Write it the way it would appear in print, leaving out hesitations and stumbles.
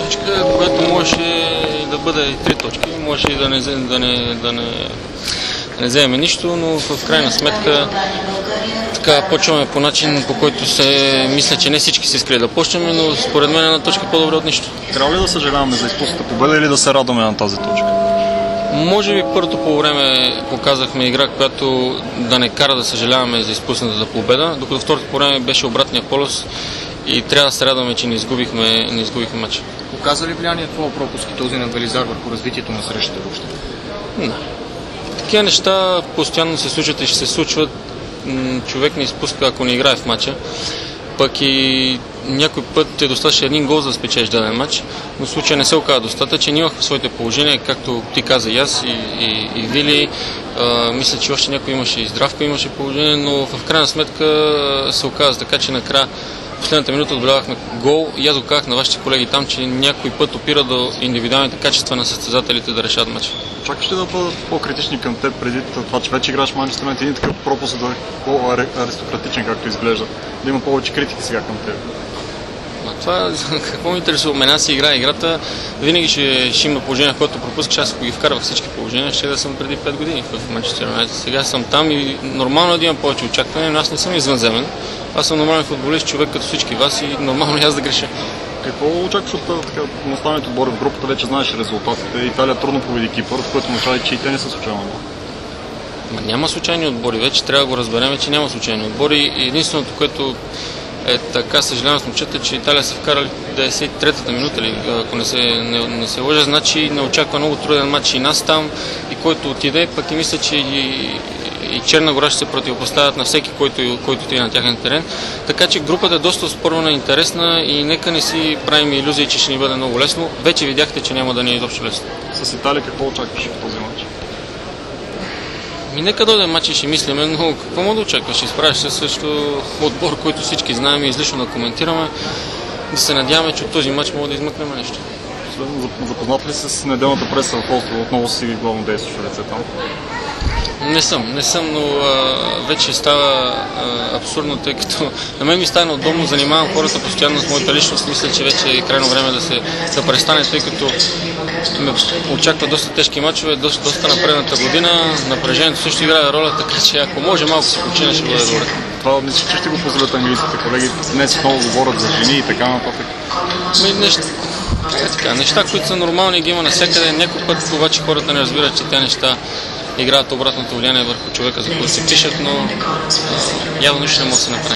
точка, която можеше да бъде и 3 точки, можеше и да не вземе нищо, но в крайна сметка така почваме по начин, по който мисля, че не всички се искали да почнем, но според мен една точка по-добре от нищо. Трябва ли да съжаляваме за изпусната победа или да се радваме на тази точка? Може би първото по време показахме игра, която да не кара да съжаляваме за изпуснатата победа, докато второто по време беше обратния полюс и трябва да се радваме, че не изгубихме матча. Оказа ли влияние това пропуск и този на Велизар върху развитието на срещата въобще? Не. Такива неща постоянно се случват и ще се случват. Човек не изпуска, ако не играе в матча. Пък и някой път е достатъчно един гол за да спечелиш даден матч, но в случая не се оказа достатъчен. Имахме своите положения, както ти каза и аз, и Вили. Мисля, че още някой имаше и Здравко имаше положение, но в крайна сметка се оказа така, че накрая в последната минута отбелязахме гол и аз го казах на вашите колеги там, че някой път опира до индивидуалните качества на състезателите да решат матча. Очакваш ли да бъдат по-критични към теб преди това, че вече играш Манчестър Юнайтед, един такъв пропуск да е по-аристократичен, както изглежда? Да има повече критики сега към теб? Това какво ме интересува? Мен си играя играта, винаги ще има положения, в което пропускаш, аз ако ги вкарвах всички положения, ще да съм преди 5 години в Манчестър Юнайтед. Сега съм там и нормално е да имам повече очакване, но аз не съм извънземен. Аз съм нормален футболист, човек като всички вас и нормално е аз да греша. Какво очакваш от наставените отбори в групата? Вече знаеш резултатите. Италия трудно победи Кипър, в което означава, че и те не са случайни отбори. Няма случайни отбори, вече трябва да го разберем, че няма случайни отбори. Единственото, което е така, съжалявам с момчета, че Италия са вкарали 93-та минута, ако не се лъжа, значи не очаква много труден матч и нас там, и който отиде, пък и мисля, че и Черна гора ще се противопоставят на всеки, който отиде на тяхен терен. Така че групата е доста спорна и интересна и нека не си правим илюзии, че ще ни бъде много лесно. Вече видяхте, че няма да ни е изобщо лесно. С Италия какво очакваш в този матч? Нека дойде матч и ще мислиме, но какво му да очакваш? Изправиш се също отбор, който всички знаем и излишно да коментираме. Да се надяваме, че от този матч мога да измъкнем нещо. Запознат ли с неделната преса в Острова? Отново си главно действащо лице там? Не съм, но вече става абсурдно, тъй като на мен ми стана удобно, занимавам хората постоянно с моята личност. Мисля, че вече е крайно време да престане, тъй като ме очаква доста тежки мачове, доста напредната година. Напрежението също играе роля, така че ако може малко се почина, ще бъде добре. Това мисля, че ще го позволят английските колеги. Днес отново говорят за жени и така нататък. Неща, които са нормални, ги има навсякъде. Някой път обаче хората не разбират, че тези неща играят обратното влияние върху човека, за който се пишат, но явно нищо не може да се направи.